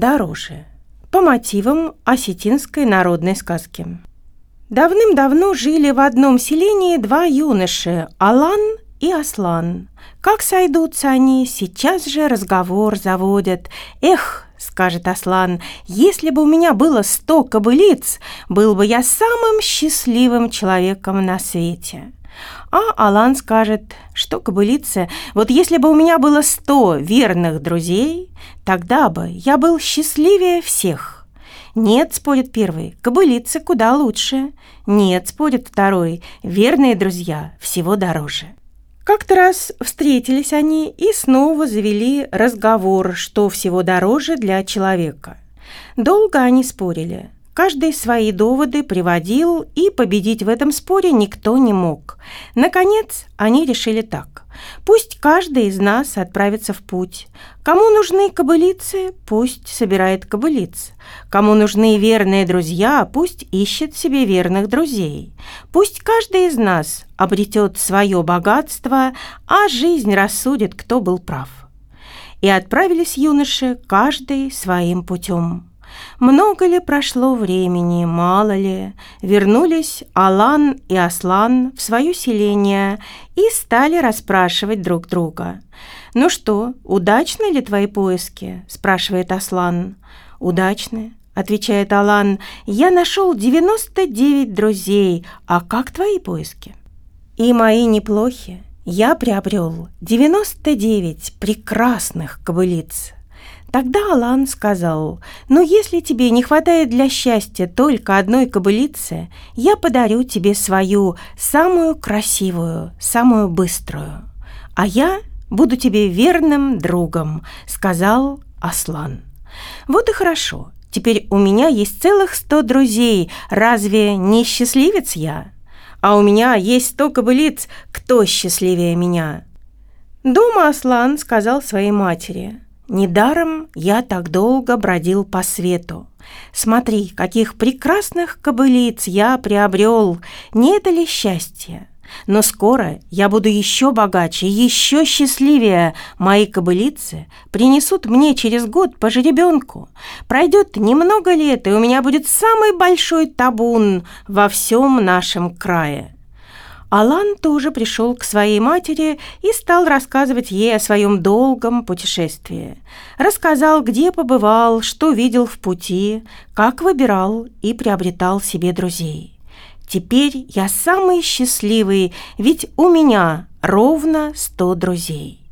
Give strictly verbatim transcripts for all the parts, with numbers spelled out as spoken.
дороже» по мотивам осетинской народной сказки. Давным-давно жили в одном селении два юноши – Алан и Аслан. Как сойдутся они, сейчас же разговор заводят. «Эх, — скажет Аслан, — если бы у меня было сто кобылиц, был бы я самым счастливым человеком на свете». А Алан скажет, что кобылицы, вот если бы у меня было сто верных друзей, тогда бы я был счастливее всех. Нет, спорит первый, кобылицы куда лучше. Нет, спорит второй, верные друзья всего дороже. Как-то раз встретились они и снова завели разговор, что всего дороже для человека. Долго они спорили. Каждый свои доводы приводил, и победить в этом споре никто не мог. Наконец, они решили так. Пусть каждый из нас отправится в путь. Кому нужны кобылицы, пусть собирает кобылиц. Кому нужны верные друзья, пусть ищет себе верных друзей. Пусть каждый из нас обретет свое богатство, а жизнь рассудит, кто был прав. И отправились юноши, каждый своим путем. Много ли прошло времени, мало ли, вернулись Алан и Аслан в свое селение и стали расспрашивать друг друга. «Ну что, удачны ли твои поиски?» – спрашивает Аслан. «Удачны», – отвечает Алан. «Я нашел девяносто девять друзей, а как твои поиски?» «И мои неплохи. Я приобрел девяносто девять прекрасных кобылиц». Тогда Алан сказал: «Ну, если тебе не хватает для счастья только одной кобылицы, я подарю тебе свою самую красивую, самую быструю, а я буду тебе верным другом», — сказал Аслан. «Вот и хорошо, теперь у меня есть целых сто друзей, разве не счастливец я? А у меня есть сто кобылиц, кто счастливее меня?» Дома Аслан сказал своей матери: «Недаром я так долго бродил по свету. Смотри, каких прекрасных кобылиц я приобрел, не это ли счастье? Но скоро я буду еще богаче, еще счастливее. Мои кобылицы принесут мне через год по жеребенку. Пройдет немного лет, и у меня будет самый большой табун во всем нашем крае». Алан тоже пришел к своей матери и стал рассказывать ей о своем долгом путешествии. Рассказал, где побывал, что видел в пути, как выбирал и приобретал себе друзей. «Теперь я самый счастливый, ведь у меня ровно сто друзей».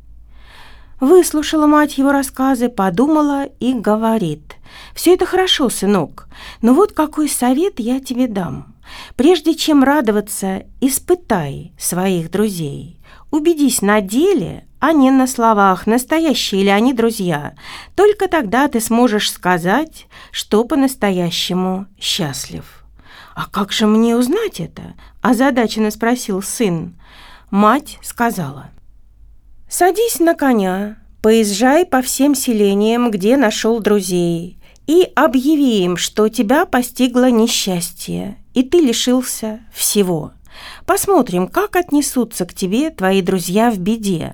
Выслушала мать его рассказы, подумала и говорит: «Все это хорошо, сынок, но вот какой совет я тебе дам. Прежде чем радоваться, испытай своих друзей. Убедись на деле, а не на словах, настоящие ли они друзья. Только тогда ты сможешь сказать, что по-настоящему счастлив». «А как же мне узнать это?» – озадаченно спросил сын. Мать сказала: «Садись на коня, поезжай по всем селениям, где нашел друзей, и объяви им, что тебя постигло несчастье, и ты лишился всего. Посмотрим, как отнесутся к тебе твои друзья в беде».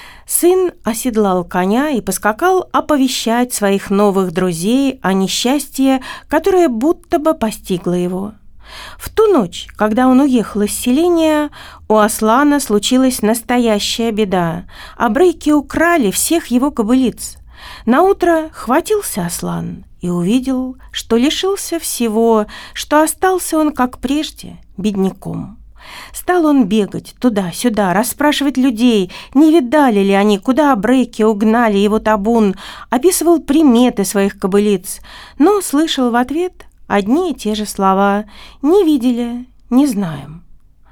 Сын оседлал коня и поскакал оповещать своих новых друзей о несчастье, которое будто бы постигло его. В ту ночь, когда он уехал из селения, у Аслана случилась настоящая беда. Абрейки украли всех его кобылиц. Наутро хватился Аслан и увидел, что лишился всего, что остался он, как прежде, бедняком. Стал он бегать туда-сюда, расспрашивать людей, не видали ли они, куда абрейки угнали его табун, описывал приметы своих кобылиц, но слышал в ответ одни и те же слова: «Не видели, не знаем».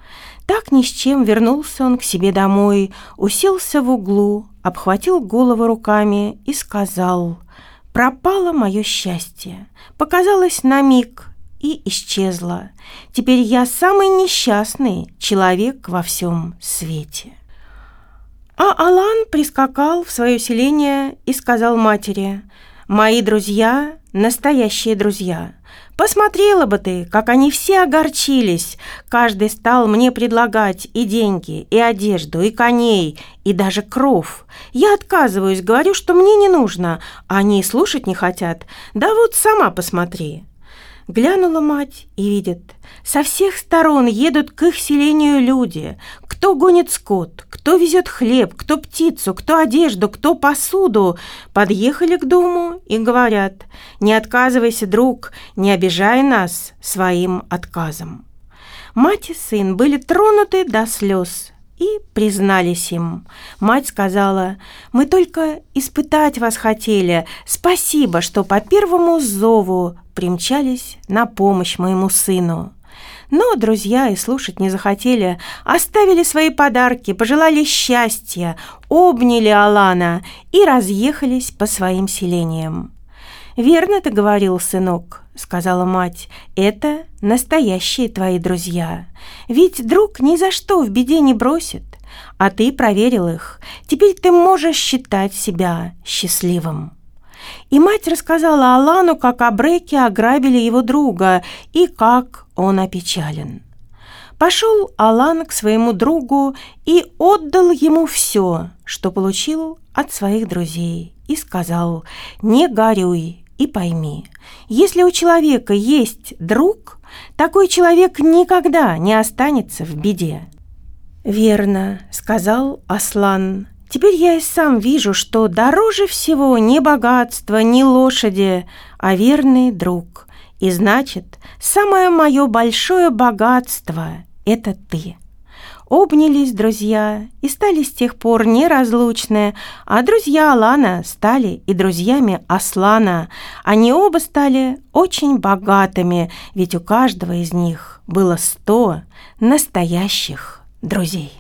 Так ни с чем вернулся он к себе домой, уселся в углу, обхватил голову руками и сказал: «Пропало мое счастье, показалось на миг и исчезло. Теперь я самый несчастный человек во всем свете». А Алан прискакал в свое селение и сказал матери: «Мои друзья – настоящие друзья. Посмотрела бы ты, как они все огорчились. Каждый стал мне предлагать и деньги, и одежду, и коней, и даже кров. Я отказываюсь, говорю, что мне не нужно, а они и слушать не хотят. Да вот сама посмотри». Глянула мать и видит, со всех сторон едут к их селению люди. Кто гонит скот, кто везет хлеб, кто птицу, кто одежду, кто посуду. Подъехали к дому и говорят: «Не отказывайся, друг, не обижай нас своим отказом». Мать и сын были тронуты до слез и признались им. Мать сказала: «Мы только испытать вас хотели. Спасибо, что по первому зову примчались на помощь моему сыну». Но друзья и слушать не захотели, оставили свои подарки, пожелали счастья, обняли Алана и разъехались по своим селениям. «Верно ты говорил, сынок», — сказала мать, — «это настоящие твои друзья. Ведь друг ни за что в беде не бросит, а ты проверил их. Теперь ты можешь считать себя счастливым». И мать рассказала Алану, как абреки ограбили его друга и как он опечален. Пошел Алан к своему другу и отдал ему все, что получил от своих друзей, и сказал: «Не горюй и пойми, если у человека есть друг, такой человек никогда не останется в беде». «Верно», — сказал Аслан. «Теперь я и сам вижу, что дороже всего не богатство, не лошади, а верный друг. И значит, самое мое большое богатство — это ты». Обнялись друзья и стали с тех пор неразлучны, а друзья Алана стали и друзьями Аслана. Они оба стали очень богатыми, ведь у каждого из них было сто настоящих друзей.